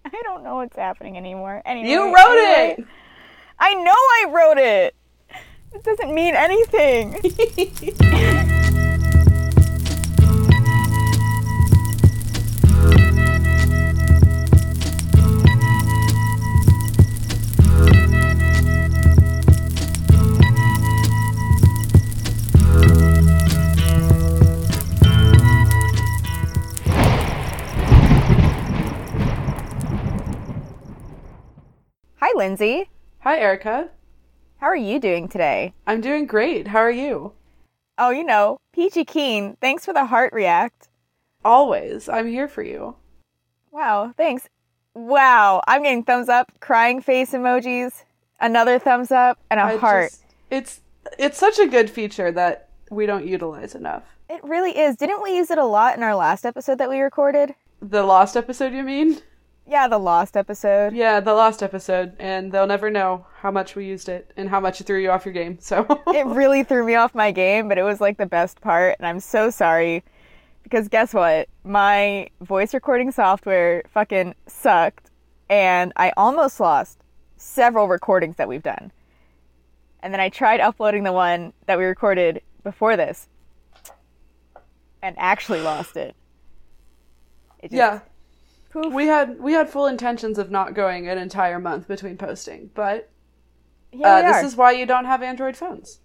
I don't know what's happening anymore. Anyway, You wrote it! I know I wrote it! It doesn't mean anything. Hi, Lindsay. Hi, Erica. How are you doing today? I'm doing great. How are you? Oh, you know, peachy keen. Thanks for the heart react. Always. I'm here for you. Wow, thanks. Wow, I'm getting thumbs up, crying face emojis, another thumbs up, and a heart. It's such a good feature that we don't utilize enough. It really is. Didn't we use it a lot in our last episode that we recorded? The Lost episode, you mean? Yeah, the Lost episode. Yeah, the Lost episode, and they'll never know how much we used it and how much it threw you off your game, so. It really threw me off my game, but it was like the best part, and I'm so sorry. Because guess what? My voice recording software fucking sucked, and I almost lost several recordings that we've done. And then I tried uploading the one that we recorded before this, and actually lost it. Yeah. Poof. We had full intentions of not going an entire month between posting, but this is why you don't have Android phones.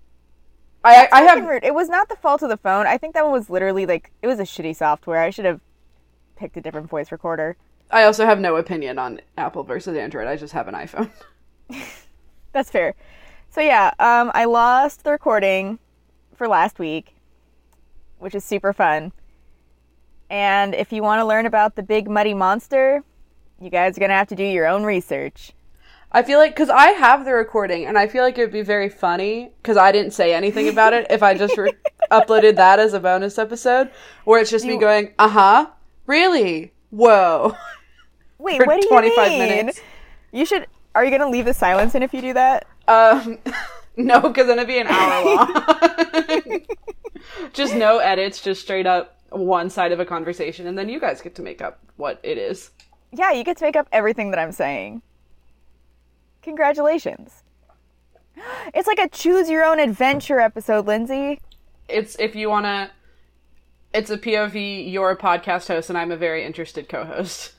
I have. Rude. It was not the fault of the phone. I think that one was literally like it was a shitty software. I should have picked a different voice recorder. I also have no opinion on Apple versus Android. I just have an iPhone. That's fair. So yeah, I lost the recording for last week, which is super fun. And if you want to learn about the big muddy monster, you guys are going to have to do your own research. I feel like, because I have the recording, and I feel like it would be very funny, because I didn't say anything about it, if I just uploaded that as a bonus episode, where it's just me going, really? Whoa. Wait, for what do you 25 mean? minutes. Are you going to leave the silence in if you do that? No, because then it'd be an hour long. Just no edits, just straight up one side of a conversation, and then you guys get to make up what it is. Yeah, you get to make up everything that I'm saying. Congratulations. It's like a choose your own adventure episode, Lindsay. It's a POV, you're a podcast host, and I'm a very interested co-host.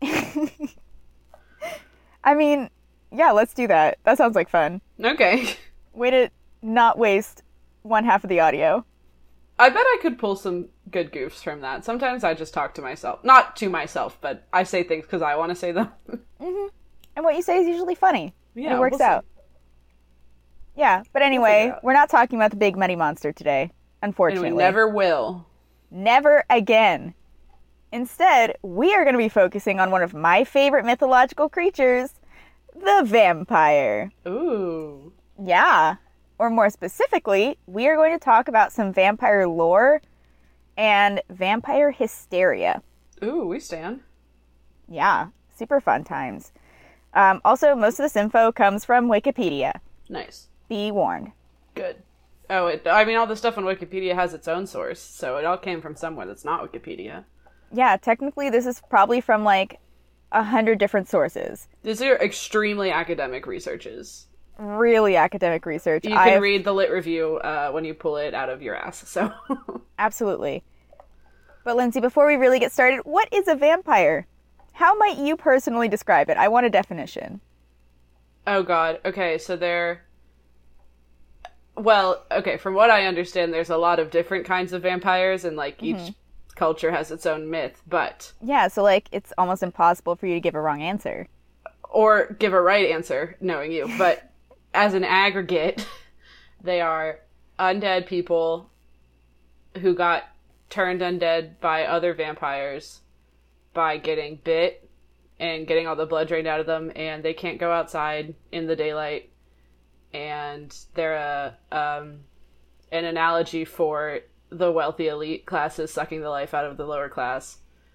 I mean, yeah, let's do that. That sounds like fun. Okay. Way to not waste one half of the audio. I bet I could pull some good goofs from that. Sometimes I just talk to myself. Not to myself, but I say things because I want to say them. Mm-hmm. And what you say is usually funny. Yeah, it works out. Yeah, but anyway, we're not talking about the big muddy monster today, unfortunately. And we never will. Never again. Instead, we are going to be focusing on one of my favorite mythological creatures, the vampire. Ooh. Yeah. Or more specifically, we are going to talk about some vampire lore and vampire hysteria. Ooh, we stand. Yeah, super fun times. Also, most of this info comes from Wikipedia. Nice. Be warned. Good. Oh, all the stuff on Wikipedia has its own source, so it all came from somewhere that's not Wikipedia. Yeah, technically this is probably from like 100 different sources. These are extremely academic researches. Really academic research. You can read the lit review when you pull it out of your ass, so. Absolutely. But Lindsay, before we really get started, what is a vampire? How might you personally describe it? I want a definition. Oh god. Okay, so from what I understand, there's a lot of different kinds of vampires, and like each culture has its own myth, but. Yeah, so like it's almost impossible for you to give a wrong answer. Or give a right answer, knowing you, but. As an aggregate, they are undead people who got turned undead by other vampires by getting bit and getting all the blood drained out of them, and they can't go outside in the daylight. And they're an analogy for the wealthy elite classes sucking the life out of the lower class.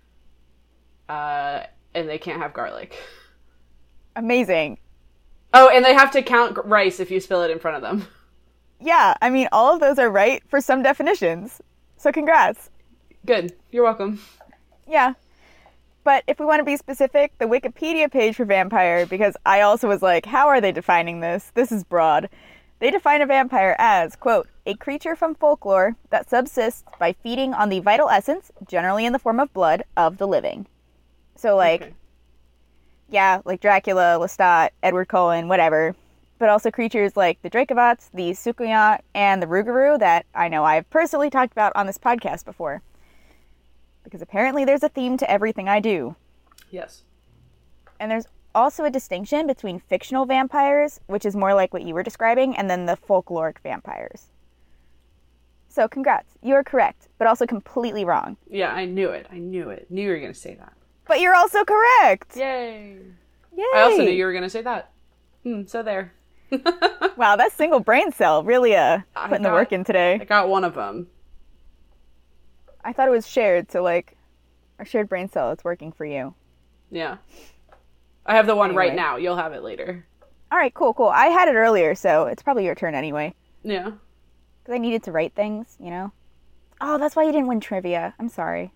And they can't have garlic. Amazing. Oh, and they have to count rice if you spill it in front of them. Yeah, I mean, all of those are right for some definitions. So congrats. Good. You're welcome. Yeah. But if we want to be specific, the Wikipedia page for vampire, because I also was like, how are they defining this? This is broad. They define a vampire as, quote, a creature from folklore that subsists by feeding on the vital essence, generally in the form of blood, of the living. So, like, Okay. yeah, like Dracula, Lestat, Edward Cullen, whatever. But also creatures like the Dracovats, the Sukuyan, and the Rougarou that I know I've personally talked about on this podcast before. Because apparently there's a theme to everything I do. Yes. And there's also a distinction between fictional vampires, which is more like what you were describing, and then the folkloric vampires. So congrats, you are correct, but also completely wrong. Yeah, I knew it. Knew you were going to say that. But you're also correct! Yay! Yay! I also knew you were going to say that. So there. Wow, that single brain cell really putting the work in today. I got one of them. I thought it was shared, so like, our shared brain cell is working for you. Yeah. I have the one right Anyway. now. You'll have it later. Alright, cool. I had it earlier, so it's probably your turn anyway. Yeah. Because I needed to write things, you know? Oh, that's why you didn't win trivia. I'm sorry.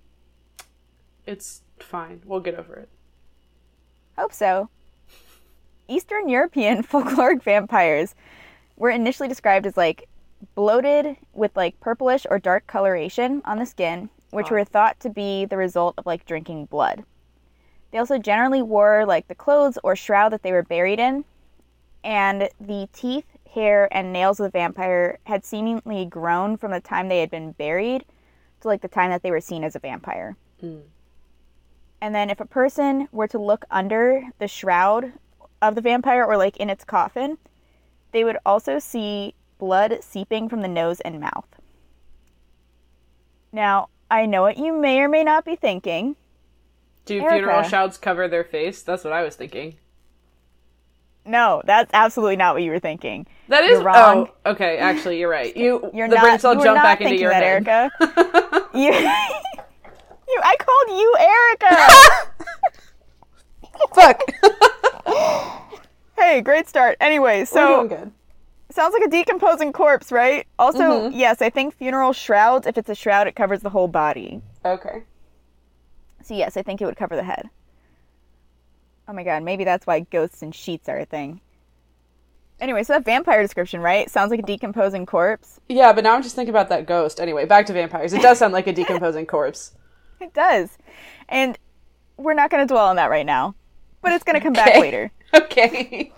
It's fine. We'll get over it. Hope so. Eastern European folkloric vampires were initially described as like bloated with like purplish or dark coloration on the skin, which were thought to be the result of like drinking blood. They also generally wore like the clothes or shroud that they were buried in, and the teeth, hair, and nails of the vampire had seemingly grown from the time they had been buried to like the time that they were seen as a vampire. And then if a person were to look under the shroud of the vampire or like in its coffin, they would also see blood seeping from the nose and mouth. Now, I know what you may or may not be thinking. Do Erica. funeral shrouds cover their face? That's what I was thinking. No, that's absolutely not what you were thinking. That is You're wrong. Oh, okay. Actually, you're right. You're the not. brain cell You were jumped not back into thinking your that, head. Erica. I called you Erica. Fuck. Hey, great start. Anyway, We're so doing good. sounds like a decomposing corpse, right? Also, yes, I think funeral shrouds. If it's a shroud, it covers the whole body. Okay. So yes, I think it would cover the head. Oh my god, maybe that's why ghosts and sheets are a thing. Anyway, so that vampire description, right? Sounds like a decomposing corpse. Yeah, but now I'm just thinking about that ghost. Anyway, back to vampires. It does sound like a decomposing corpse. It does. And we're not going to dwell on that right now. But it's going to come back later. Okay.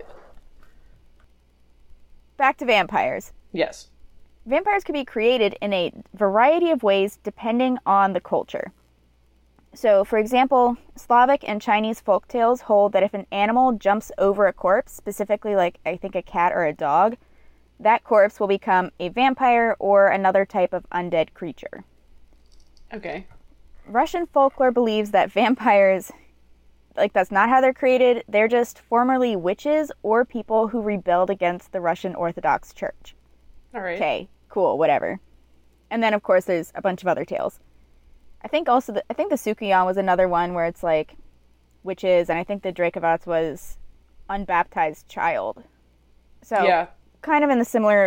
Back to vampires. Yes. Vampires can be created in a variety of ways depending on the culture. So, for example, Slavic and Chinese folktales hold that if an animal jumps over a corpse, specifically like I think a cat or a dog, that corpse will become a vampire or another type of undead creature. Okay. Russian folklore believes that vampires, like that's not how they're created, they're just formerly witches or people who rebelled against the Russian Orthodox Church. All right. Okay, cool, whatever. And then, of course, there's a bunch of other tales. I think also, the Sukuyan was another one where it's like witches, and I think the Dracovats was unbaptized child. So, Yeah. kind of in a similar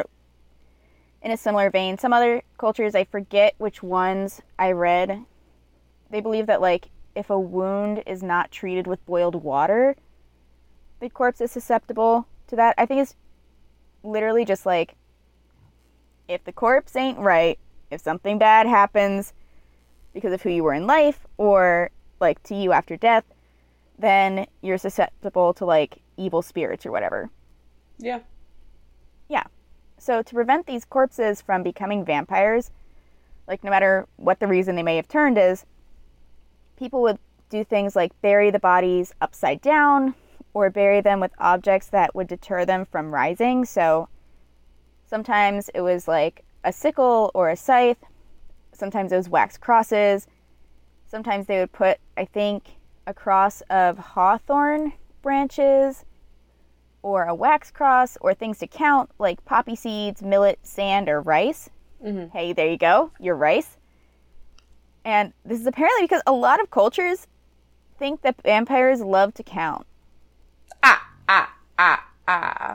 vein. Some other cultures, I forget which ones I read, they believe that, like, if a wound is not treated with boiled water, the corpse is susceptible to that. I think it's literally just like, if the corpse ain't right, if something bad happens because of who you were in life or like to you after death, then you're susceptible to like evil spirits or whatever. Yeah. Yeah. So to prevent these corpses from becoming vampires, like no matter what the reason they may have turned is, people would do things like bury the bodies upside down or bury them with objects that would deter them from rising. So sometimes it was like a sickle or a scythe. Sometimes it was wax crosses. Sometimes they would put, I think, a cross of hawthorn branches or a wax cross or things to count like poppy seeds, millet, sand, or rice. Mm-hmm. Hey, there you go, your rice. And this is apparently because a lot of cultures think that vampires love to count.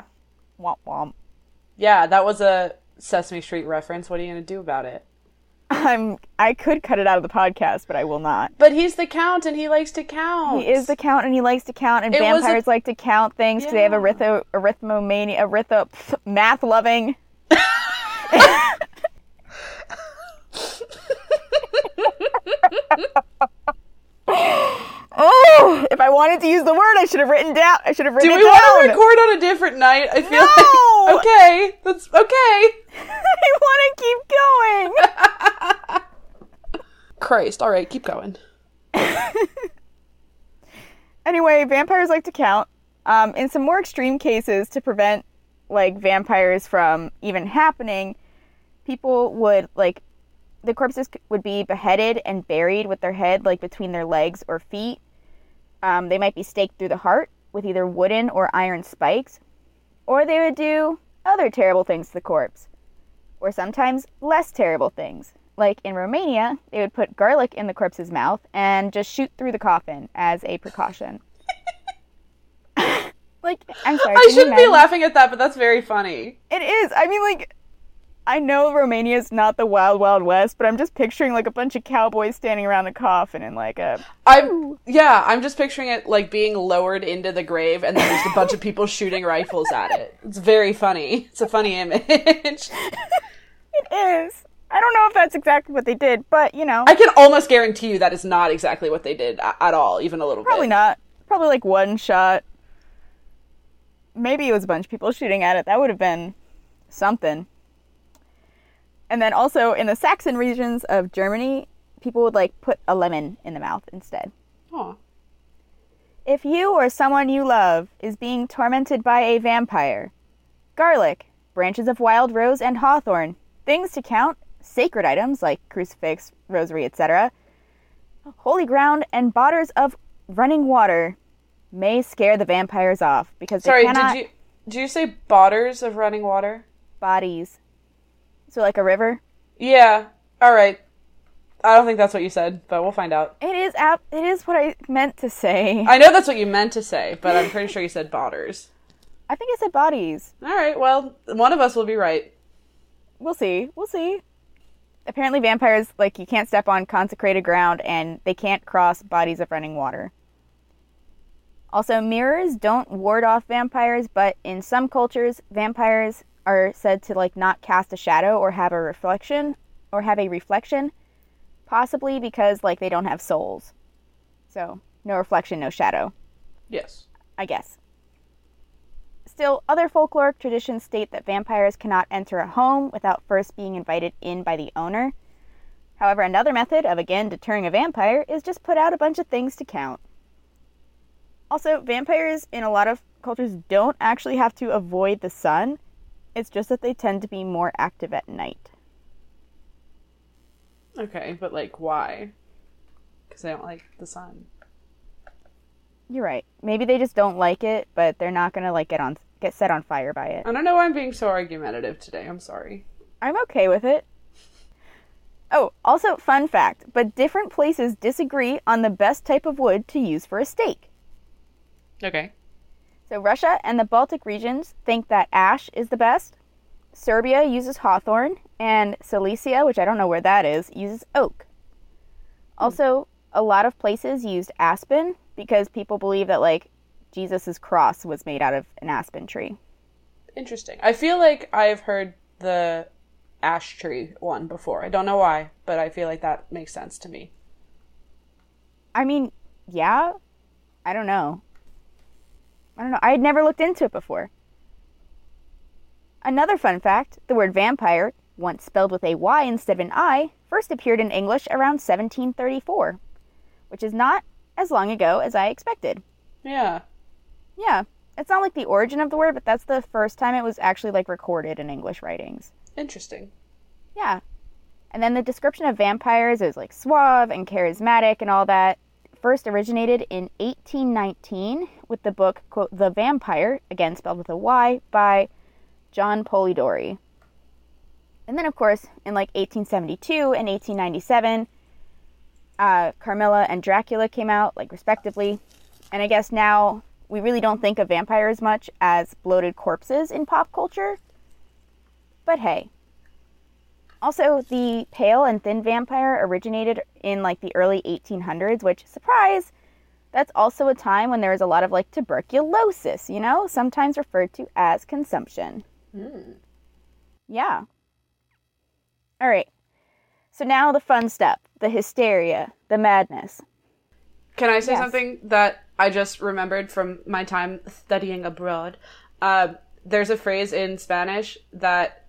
Womp womp. Yeah, that was a Sesame Street reference. What are you going to do about it? I could cut it out of the podcast, but I will not. But he's the count, and he likes to count. He is the count, and he likes to count, and vampires like to count things because they have arithmomania, math-loving. Oh, if I wanted to use the word, I should have written down. Do we want to record on a different night? I feel like okay, that's okay. I want to keep going. Christ, all right, keep going. Anyway, vampires like to count. In some more extreme cases, to prevent like vampires from even happening, people would the corpses would be beheaded and buried with their head like between their legs or feet. They might be staked through the heart with either wooden or iron spikes, or they would do other terrible things to the corpse, or sometimes less terrible things. Like in Romania, they would put garlic in the corpse's mouth and just shoot through the coffin as a precaution. I'm sorry. I shouldn't be laughing at that, but that's very funny. It is. I mean, I know Romania's not the Wild Wild West, but I'm just picturing a bunch of cowboys standing around a coffin and I'm just picturing it being lowered into the grave and then there's a bunch of people shooting rifles at it. It's very funny. It's a funny image. It is. I don't know if that's exactly what they did, but I can almost guarantee you that is not exactly what they did at all, even a little Probably bit. Not. Probably one shot. Maybe it was a bunch of people shooting at it. That would have been something. And then also in the Saxon regions of Germany, people would put a lemon in the mouth instead. Aw. If you or someone you love is being tormented by a vampire, garlic, branches of wild rose and hawthorn, things to count, sacred items like crucifix, rosary, etc., holy ground, and bottles of running water may scare the vampires off because they cannot... Sorry, did you say bottles of running water? Bodies. So like a river? Yeah. All right. I don't think that's what you said, but we'll find out. It is what I meant to say. I know that's what you meant to say, but I'm pretty sure you said botters. I think I said bodies. All right. Well, one of us will be right. We'll see. Apparently vampires, you can't step on consecrated ground and they can't cross bodies of running water. Also, mirrors don't ward off vampires, but in some cultures, vampires are said to not cast a shadow or have a reflection, possibly because they don't have souls. So, no reflection, no shadow. Yes. I guess. Still, other folkloric traditions state that vampires cannot enter a home without first being invited in by the owner. However, another method of, again, deterring a vampire is just put out a bunch of things to count. Also, vampires in a lot of cultures don't actually have to avoid the sun. It's just that they tend to be more active at night. Okay, but why? Because they don't like the sun. You're right. Maybe they just don't like it, but they're not gonna get set on fire by it. I don't know why I'm being so argumentative today. I'm sorry. I'm okay with it. Oh, also, fun fact, but different places disagree on the best type of wood to use for a stake. Okay. So Russia and the Baltic regions think that ash is the best. Serbia uses hawthorn, and Silesia, which I don't know where that is, uses oak. Also, a lot of places used aspen because people believe that Jesus' cross was made out of an aspen tree. Interesting. I feel like I've heard the ash tree one before. I don't know why, but I feel like that makes sense to me. I mean, yeah. I don't know. I had never looked into it before. Another fun fact, the word vampire, once spelled with a Y instead of an I, first appeared in English around 1734, which is not as long ago as I expected. Yeah. Yeah. It's not the origin of the word, but that's the first time it was actually recorded in English writings. Interesting. Yeah. And then the description of vampires is suave and charismatic and all that first originated in 1819 with the book, quote, The Vampire, again spelled with a Y, by John Polidori. And then, of course, in 1872 and 1897, Carmilla and Dracula came out, respectively. And I guess now we really don't think of vampires much as bloated corpses in pop culture. But hey. Also, the pale and thin vampire originated in like the early 1800s, which, surprise, that's also a time when there was a lot of like tuberculosis, you know, sometimes referred to as consumption. Yeah. All right. So now the fun stuff, the hysteria, the madness. Can I say Yes. something that I just remembered from my time studying abroad? There's a phrase in Spanish that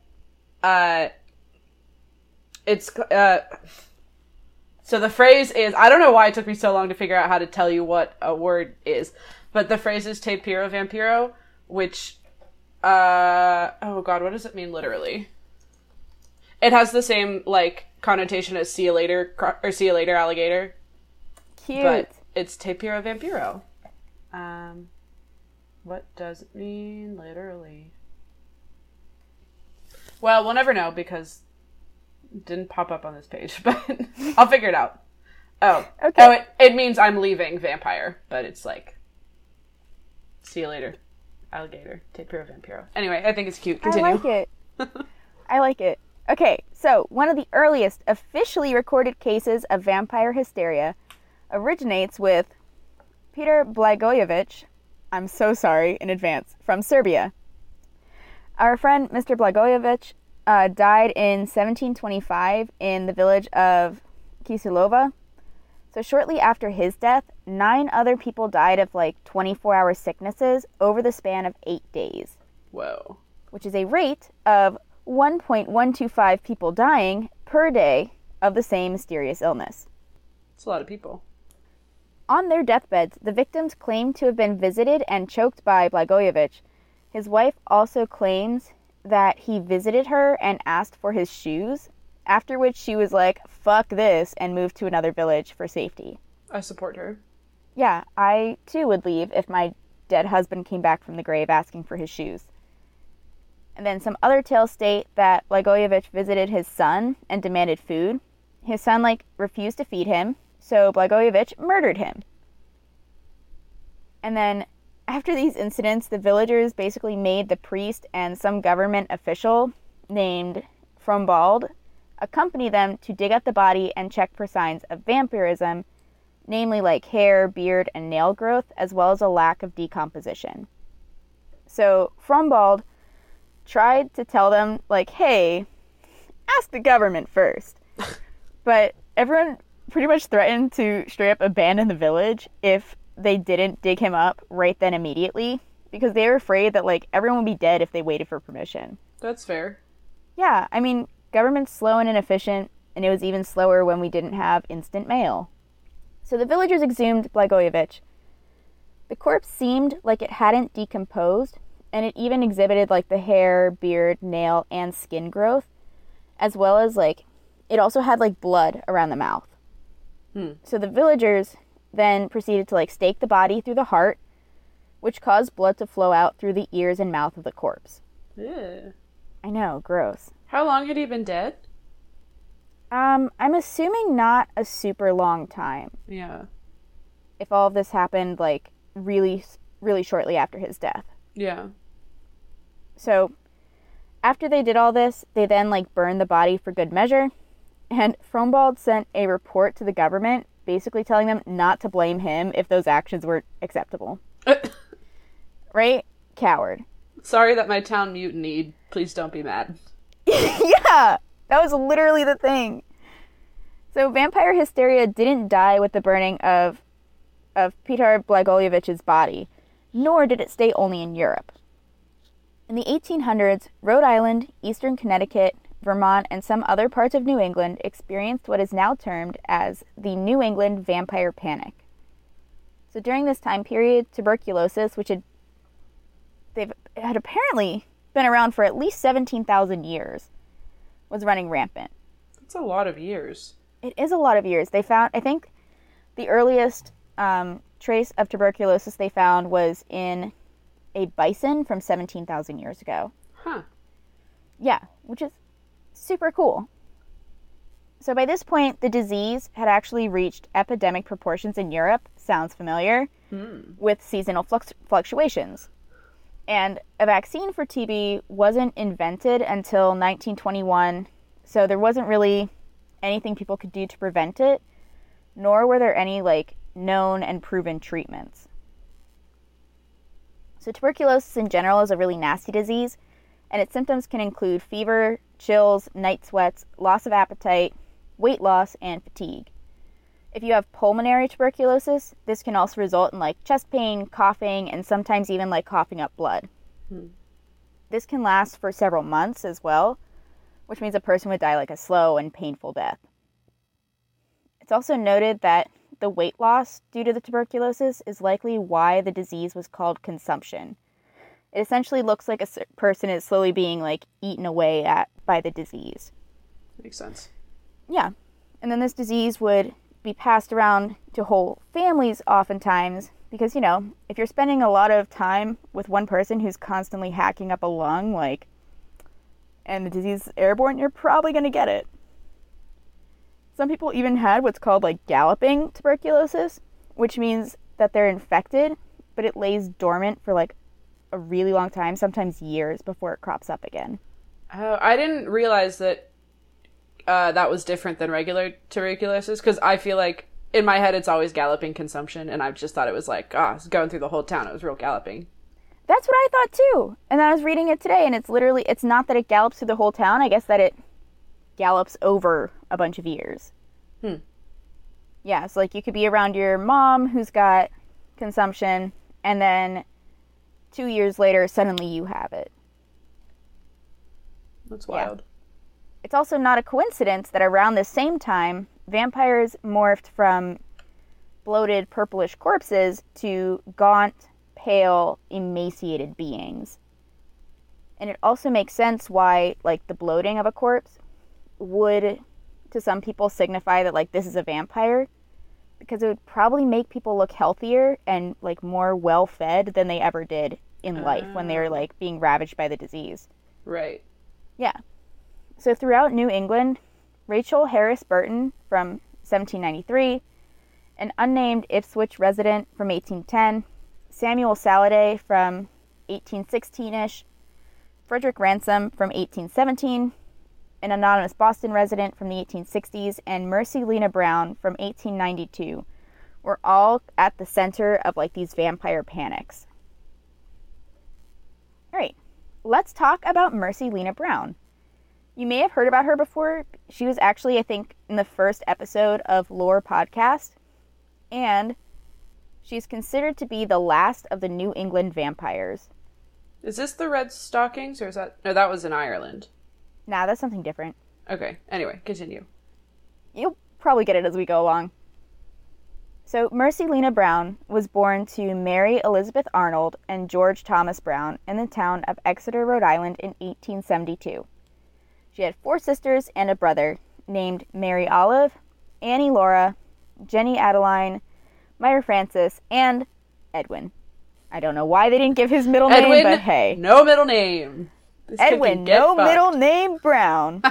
so the phrase is, I don't know why it took me so long to figure out how to tell you what a word is, but the phrase is te piro vampiro, which oh god, what does it mean literally? It has the same like connotation as see you later or see you later alligator. Cute. But it's te piro vampiro. What does it mean literally? Well, we'll never know because it didn't pop up on this page, but I'll figure it out. Oh. Okay. Oh, it means I'm leaving vampire, but it's like see you later alligator, te piro vampiro. Anyway, I think it's cute. Continue. I like it. I like it. Okay, so one of the earliest officially recorded cases of vampire hysteria originates with Peter Blagojevich, I'm so sorry in advance, from Serbia. Our friend Mr. Blagojevich died in 1725 in the village of Kisilova. So shortly after his death, 9 other people died of like 24-hour sicknesses over the span of 8 days. Whoa. Which is a rate of 1.125 people dying per day of the same mysterious illness. It's a lot of people. On their deathbeds, the victims claimed to have been visited and choked by Blagojevich. His wife also claims that he visited her and asked for his shoes, after which she was like, fuck this, and moved to another village for safety. I support her. Yeah, I too would leave if my dead husband came back from the grave asking for his shoes. And then some other tales state that Blagojevich visited his son and demanded food. His son, refused to feed him, so Blagojevich murdered him. And then, after these incidents, the villagers basically made the priest and some government official named Frombald accompany them to dig up the body and check for signs of vampirism, namely like hair, beard, and nail growth, as well as a lack of decomposition. So Frombald tried to tell them, hey, ask the government first. But everyone pretty much threatened to straight up abandon the village if they didn't dig him up right then immediately, because they were afraid that, everyone would be dead if they waited for permission. That's fair. Yeah, I mean, government's slow and inefficient, and it was even slower when we didn't have instant mail. So the villagers exhumed Blagojevich. The corpse seemed like it hadn't decomposed, and it even exhibited, the hair, beard, nail, and skin growth, as well as, it also had, blood around the mouth. So the villagers then proceeded to, stake the body through the heart, which caused blood to flow out through the ears and mouth of the corpse. Ew. I know, gross. How long had he been dead? I'm assuming not a super long time. Yeah. If all of this happened, really, really shortly after his death. Yeah. So, after they did all this, they then, burned the body for good measure. And Frombald sent a report to the government, basically telling them not to blame him if those actions weren't acceptable. Right? Coward. Sorry that my town mutinied. Please don't be mad. Yeah! That was literally the thing. So vampire hysteria didn't die with the burning of Peter Blagojevich's body, nor did it stay only in Europe. In the 1800s, Rhode Island, eastern Connecticut, Vermont, and some other parts of New England experienced what is now termed as the New England Vampire Panic. So during this time period, tuberculosis, which had apparently been around for at least 17,000 years, was running rampant. That's a lot of years. It is a lot of years. They found, I think, the earliest trace of tuberculosis they found was in a bison from 17,000 years ago. Huh. Yeah, which is super cool. So by this point, the disease had actually reached epidemic proportions in Europe, sounds familiar, with seasonal fluctuations. And a vaccine for TB wasn't invented until 1921, So there wasn't really anything people could do to prevent it, nor were there any like known and proven treatments. So tuberculosis in general is a really nasty disease, and its symptoms can include fever, chills, night sweats, loss of appetite, weight loss, and fatigue. If you have pulmonary tuberculosis, this can also result in like chest pain, coughing, and sometimes even like coughing up blood. This can last for several months as well, which means a person would die like a slow and painful death. It's also noted that the weight loss due to the tuberculosis is likely why the disease was called consumption. It essentially looks like a person is slowly being like eaten away at by the disease. Makes sense. Yeah. And then this disease would be passed around to whole families oftentimes because, you know, if you're spending a lot of time with one person who's constantly hacking up a lung, like, and the disease is airborne, you're probably going to get it. Some people even had what's called like galloping tuberculosis, which means that they're infected, but it lays dormant for like a really long time, sometimes years before it crops up again. Oh, I didn't realize that that was different than regular tuberculosis, because I feel like in my head it's always galloping consumption, and I just thought it was like, it's going through the whole town. It was real galloping. That's what I thought too. And then I was reading it today, and it's not that it gallops through the whole town. I guess that it gallops over a bunch of years. Yeah, so like you could be around your mom who's got consumption, and then 2 years later, suddenly you have it. That's wild. Yeah. It's also not a coincidence that around the same time, vampires morphed from bloated purplish corpses to gaunt, pale, emaciated beings. And it also makes sense why, like, the bloating of a corpse would, to some people, signify that, like, this is a vampire, because it would probably make people look healthier and, like, more well-fed than they ever did in life when they were, like, being ravaged by the disease. Right. Yeah. So throughout New England, Rachel Harris Burton from 1793, an unnamed Ipswich resident from 1810, Samuel Saladay from 1816-ish, Frederick Ransom from 1817, an anonymous Boston resident from the 1860s, and Mercy Lena Brown from 1892 were all at the center of like these vampire panics. All right, let's talk about Mercy Lena Brown. You may have heard about her before. She was actually, I think, in the first episode of Lore Podcast, and she's considered to be the last of the New England vampires. Is this the Red Stockings, or is that... No, that was in Ireland. Nah, that's something different. Okay, anyway, continue. You'll probably get it as we go along. So, Mercy Lena Brown was born to Mary Elizabeth Arnold and George Thomas Brown in the town of Exeter, Rhode Island in 1872. She had 4 sisters and a brother named Mary Olive, Annie Laura, Jenny Adeline, Myra Francis, and Edwin. I don't know why they didn't give his middle name, but hey. No middle name. This Edwin, no middle name Brown.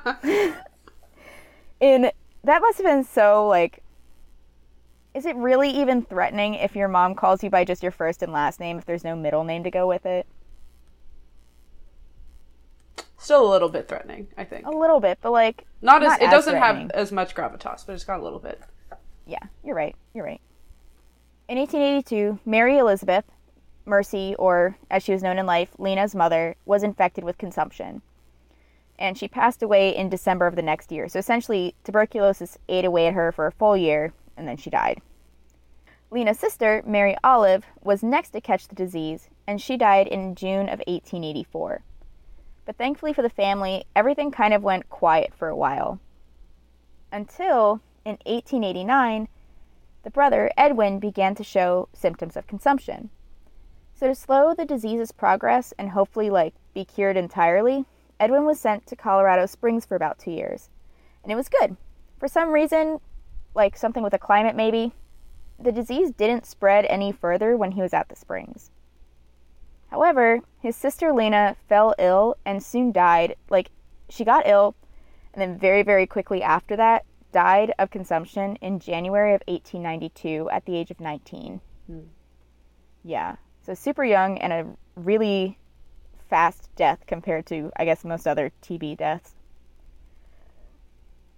That must have been so, like, is it really even threatening if your mom calls you by just your first and last name if there's no middle name to go with it? Still a little bit threatening, I think. A little bit, but like it doesn't have as much gravitas, but it's got a little bit. Yeah, you're right. In 1882, Mary Elizabeth, Mercy, or as she was known in life, Lena's mother, was infected with consumption. And she passed away in December of the next year. So essentially, tuberculosis ate away at her for a full year, and then she died. Lena's sister, Mary Olive, was next to catch the disease, and she died in June of 1884. But thankfully for the family, everything kind of went quiet for a while. Until, in 1889, the brother, Edwin, began to show symptoms of consumption. So to slow the disease's progress and hopefully, be cured entirely, Edwin was sent to Colorado Springs for about 2 years. And it was good. For some reason, something with the climate maybe, the disease didn't spread any further when he was at the Springs. However, his sister Lena fell ill and soon died. She got ill, and then very, very quickly after that, died of consumption in January of 1892 at the age of 19. Yeah, so super young and a really fast death compared to, I guess, most other TB deaths.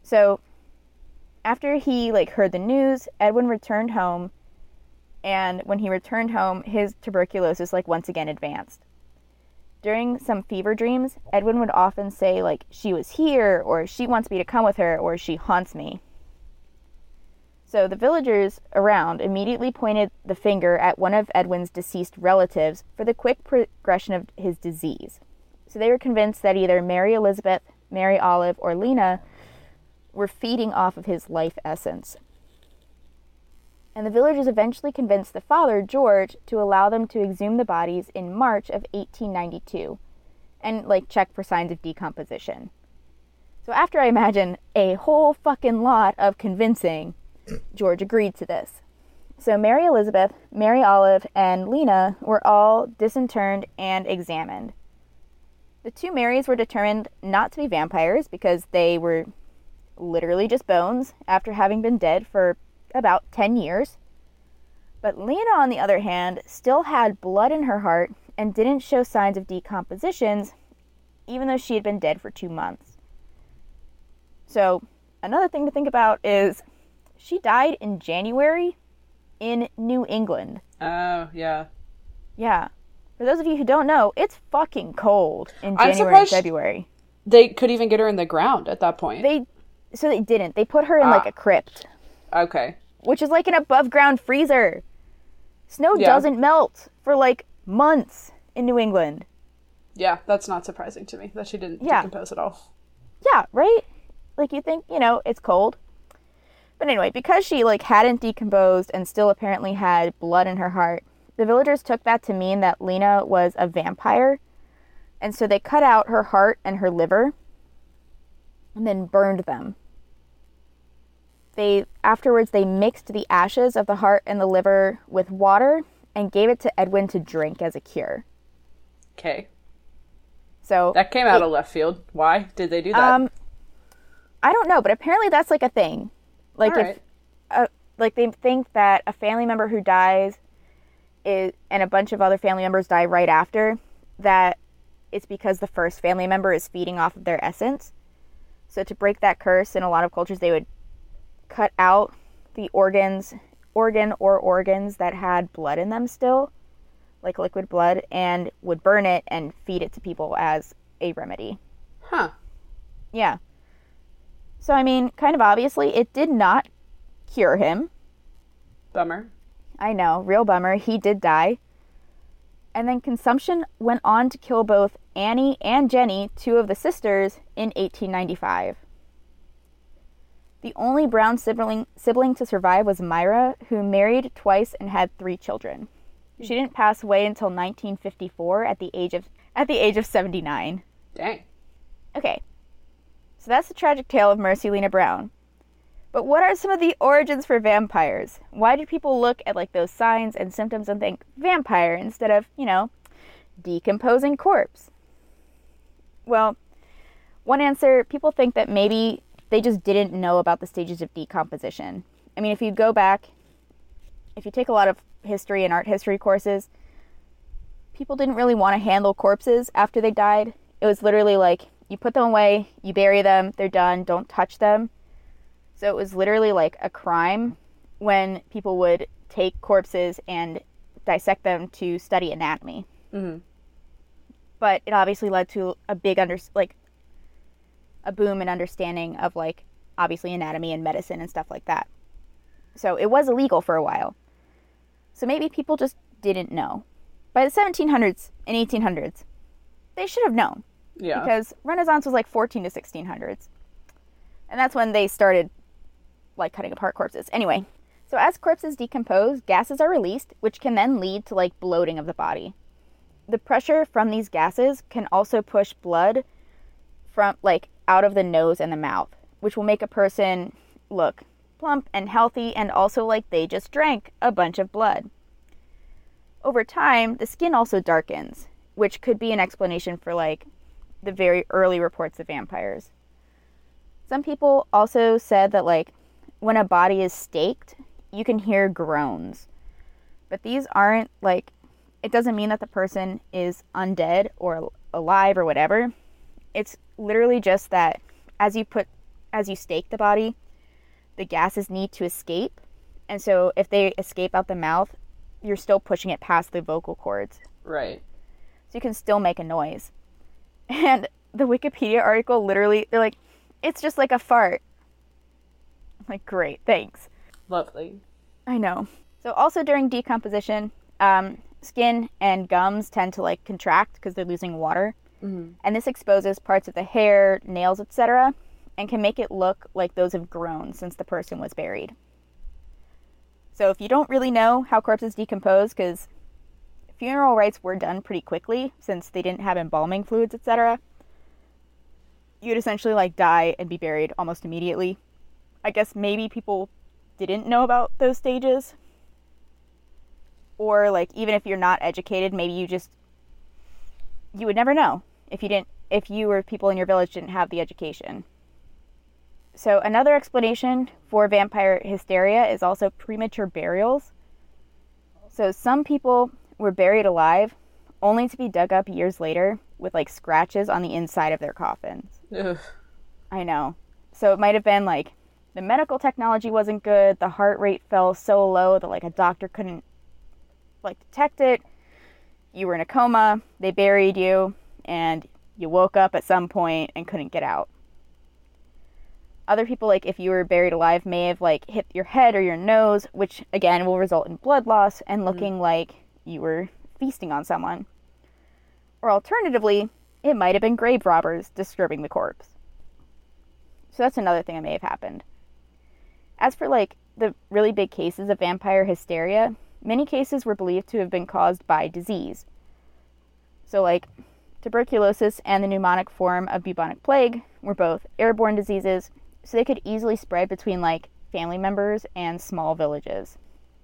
So after he heard the news, Edwin returned home, and when he returned home, his tuberculosis once again advanced. During some fever dreams, Edwin would often say she was here, or she wants me to come with her, or she haunts me. So the villagers around immediately pointed the finger at one of Edwin's deceased relatives for the quick progression of his disease. So they were convinced that either Mary Elizabeth, Mary Olive, or Lena were feeding off of his life essence. And the villagers eventually convinced the father, George, to allow them to exhume the bodies in March of 1892 and check for signs of decomposition. So after, I imagine, a whole fucking lot of convincing, George agreed to this. So Mary Elizabeth, Mary Olive, and Lena were all disinterred and examined. The two Marys were determined not to be vampires because they were literally just bones after having been dead for about 10 years. But Lena, on the other hand, still had blood in her heart and didn't show signs of decompositions, even though she had been dead for 2 months. So, another thing to think about is she died in January in New England. Oh, yeah. Yeah. For those of you who don't know, it's fucking cold in January and February. They could even get her in the ground at that point. They didn't. They put her in a crypt. Okay. Which is an above ground freezer. Snow doesn't melt for months in New England. Yeah, that's not surprising to me that she didn't decompose at all. Yeah, right? You think, it's cold. But anyway, because she hadn't decomposed and still apparently had blood in her heart, the villagers took that to mean that Lena was a vampire. And so they cut out her heart and her liver and then burned them. Afterwards, they mixed the ashes of the heart and the liver with water and gave it to Edwin to drink as a cure. Okay. So that came out of left field. Why did they do that? I don't know, but apparently that's a thing. Right. If they think that a family member who dies and a bunch of other family members die right after, that it's because the first family member is feeding off of their essence. So to break that curse, in a lot of cultures, they would cut out the organ or organs that had blood in them still, like liquid blood, and would burn it and feed it to people as a remedy. Huh. Yeah. So, I mean, kind of obviously, it did not cure him. Bummer. I know, real bummer. He did die. And then consumption went on to kill both Annie and Jenny, two of the sisters, in 1895. The only Brown sibling to survive was Myra, who married twice and had 3 children. She didn't pass away until 1954 at the age of 79. Dang. Okay. So that's the tragic tale of Mercy Lena Brown. But what are some of the origins for vampires? Why do people look at those signs and symptoms and think vampire instead of, decomposing corpse? Well, one answer, people think that maybe they just didn't know about the stages of decomposition. I mean, if you take a lot of history and art history courses, people didn't really want to handle corpses after they died. It was literally you put them away, you bury them, they're done, don't touch them. So it was literally a crime when people would take corpses and dissect them to study anatomy. Mm-hmm. But it obviously led to a big a boom in understanding of obviously anatomy and medicine and stuff like that. So it was illegal for a while. So maybe people just didn't know. By the 1700s and 1800s, they should have known. Yeah. Because Renaissance was 14 to 1600s. And that's when they started cutting apart corpses. Anyway, so as corpses decompose, gases are released, which can then lead to bloating of the body. The pressure from these gases can also push blood from out of the nose and the mouth, which will make a person look plump and healthy and also they just drank a bunch of blood. Over time, the skin also darkens, which could be an explanation for the very early reports of vampires. Some people also said that when a body is staked, you can hear groans. But these aren't it doesn't mean that the person is undead or alive or whatever. It's literally just that as as you stake the body, the gases need to escape. And so if they escape out the mouth, you're still pushing it past the vocal cords. Right. So you can still make a noise. And the Wikipedia article literally, they're like, it's just like a fart. I'm like, great, thanks. Lovely. I know. So also during decomposition, skin and gums tend to like contract because they're losing water. Mm-hmm. And this exposes parts of the hair, nails, etc., and can make it look like those have grown since the person was buried. So if you don't really know how corpses decompose, because funeral rites were done pretty quickly since they didn't have embalming fluids, etc., you'd essentially like die and be buried almost immediately. I guess maybe people didn't know about those stages. Or like even if you're not educated, maybe you would never know if you or people in your village didn't have the education. So another explanation for vampire hysteria is also premature burials. So some people were buried alive only to be dug up years later with like scratches on the inside of their coffins. Ugh. I know. So it might have been like the medical technology wasn't good, the heart rate fell so low that like a doctor couldn't like detect it. You were in a coma, they buried you, and you woke up at some point and couldn't get out. Other people, like if you were buried alive, may have like hit your head or your nose, which again will result in blood loss and looking like you were feasting on someone. Or alternatively, it might have been grave robbers disturbing the corpse. So that's another thing that may have happened. As for like the really big cases of vampire hysteria, many cases were believed to have been caused by disease. So like tuberculosis and the pneumonic form of bubonic plague were both airborne diseases, so they could easily spread between like family members and small villages.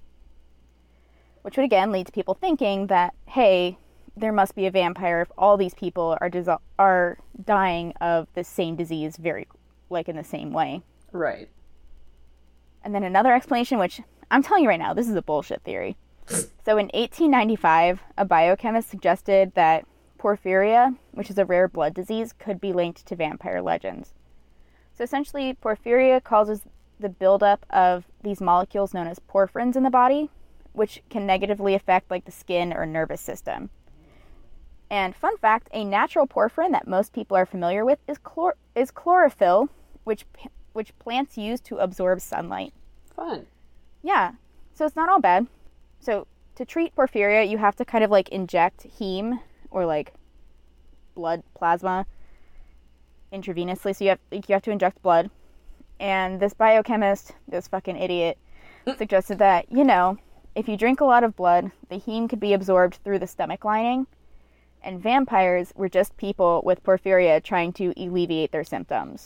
Which would again lead to people thinking that, hey, there must be a vampire if all these people are dying of the same disease very like in the same way. Right. And then another explanation, which I'm telling you right now, this is a bullshit theory. So in 1895, a biochemist suggested that porphyria, which is a rare blood disease, could be linked to vampire legends. So essentially, porphyria causes the buildup of these molecules known as porphyrins in the body, which can negatively affect like the skin or nervous system. And fun fact, a natural porphyrin that most people are familiar with is chlorophyll, which plants use to absorb sunlight. Fun. Yeah, so it's not all bad. So to treat porphyria, you have to kind of like inject heme or like blood plasma intravenously. So you have to inject blood. And this biochemist, this fucking idiot, suggested that, you know, if you drink a lot of blood, the heme could be absorbed through the stomach lining. And vampires were just people with porphyria trying to alleviate their symptoms.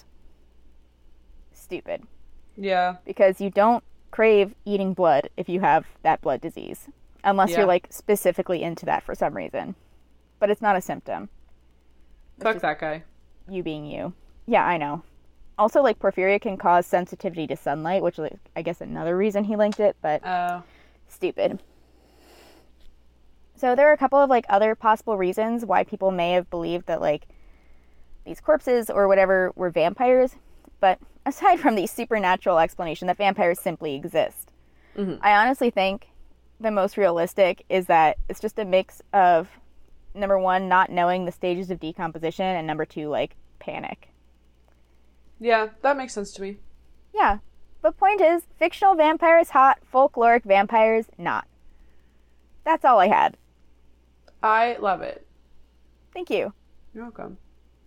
Stupid. Yeah. Because you don't crave eating blood if you have that blood disease. Unless you're like specifically into that for some reason. But it's not a symptom. Fuck that guy. You being you. Yeah, I know. Also, like, porphyria can cause sensitivity to sunlight, which is, I guess, another reason he linked it, but stupid. So there are a couple of, like, other possible reasons why people may have believed that, like, these corpses or whatever were vampires. But aside from the supernatural explanation that vampires simply exist, I honestly think the most realistic is that it's just a mix of, number one, not knowing the stages of decomposition, and number two, like, panic. Yeah, that makes sense to me. Yeah. But point is, fictional vampires hot, folkloric vampires not. That's all I had. I love it. Thank you. You're welcome.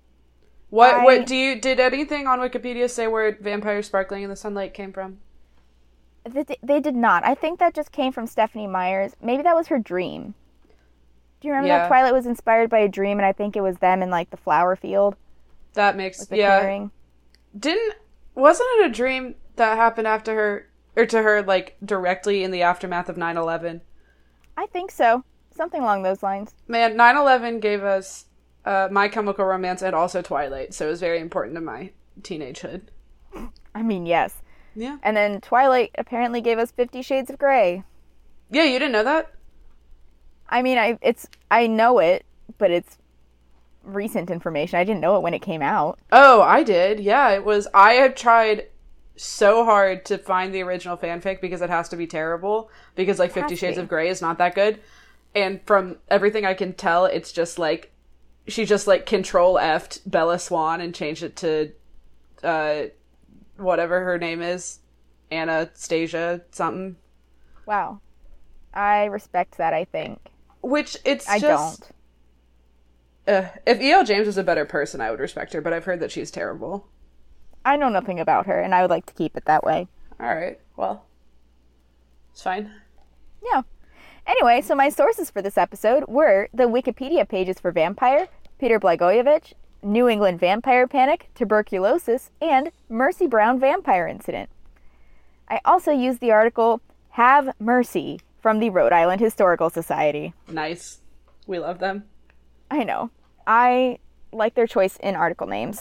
Did anything on Wikipedia say where vampires sparkling in the sunlight came from? They did not. I think that just came from Stephenie Meyers. Maybe that was her dream. Do you remember that Twilight was inspired by a dream, and I think it was them in, like, the flower field? That makes, clearing? Wasn't it a dream that happened after her, or to her, like, directly in the aftermath of 9/11? I think so. Something along those lines. Man, 9/11 gave us My Chemical Romance and also Twilight, so it was very important to my teenagehood. I mean, yes. Yeah. And then Twilight apparently gave us 50 Shades of Grey. Yeah, you didn't know that? I mean, I know it, but it's recent information. I didn't know it when it came out. Oh, I did. Yeah, it was. I have tried so hard to find the original fanfic because it has to be terrible. Because, like, 50 Shades of Grey is not that good. And from everything I can tell, it's just, like, she just, like, Control F'd Bella Swan and changed it to, whatever her name is. Anastasia something. Wow. I respect that, I think. Which, it's I just... don't. If E.L. James was a better person, I would respect her, but I've heard that she's terrible. I know nothing about her, and I would like to keep it that way. Alright, well. It's fine. Yeah. Anyway, so my sources for this episode were the Wikipedia pages for Vampire, Peter Blagojevich, New England Vampire Panic, Tuberculosis, and Mercy Brown Vampire Incident. I also used the article Have Mercy from the Rhode Island Historical Society. Nice. We love them. I know. I like their choice in article names.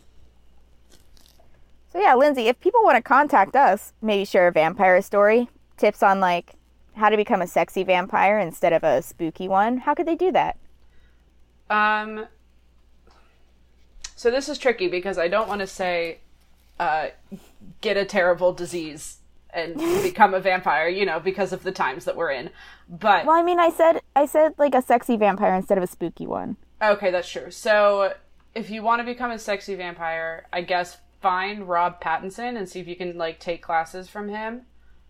So yeah, Lindsay, if people want to contact us, maybe share a vampire story, tips on like how to become a sexy vampire instead of a spooky one, how could they do that? So this is tricky because I don't want to say, get a terrible disease and become a vampire, you know, because of the times that we're in. But well, I mean, I said like a sexy vampire instead of a spooky one. Okay, that's true. So if you want to become a sexy vampire, I guess find Rob Pattinson and see if you can like take classes from him.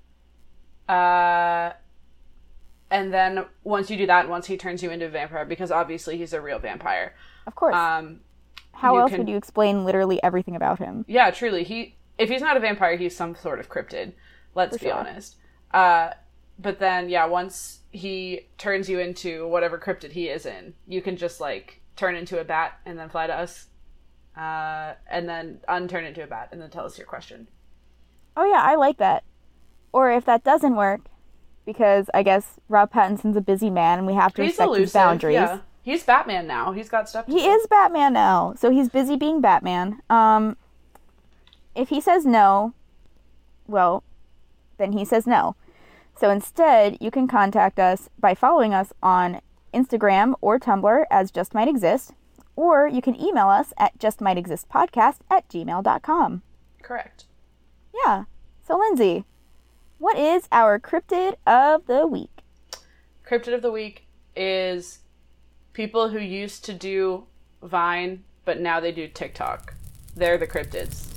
And then once you do that, once he turns you into a vampire, because obviously he's a real vampire. Of course. How else would you explain literally everything about him? Yeah, truly. If he's not a vampire, he's some sort of cryptid. Let's be honest. But then, yeah, once he turns you into whatever cryptid he is in, you can just, like, turn into a bat and then fly to us. And then unturn into a bat and then tell us your question. Oh, yeah, I like that. Or if that doesn't work, because I guess Rob Pattinson's a busy man and we have to respect his boundaries. Yeah. He's Batman now. He's got stuff to do. He is Batman now, so he's busy being Batman. If he says no, well, then he says no. So instead, you can contact us by following us on Instagram or Tumblr as Just Might Exist, or you can email us at justmightexistpodcast@gmail.com. Correct. Yeah. So Lindsay, what is our cryptid of the week? Cryptid of the week is people who used to do Vine, but now they do TikTok. They're the cryptids.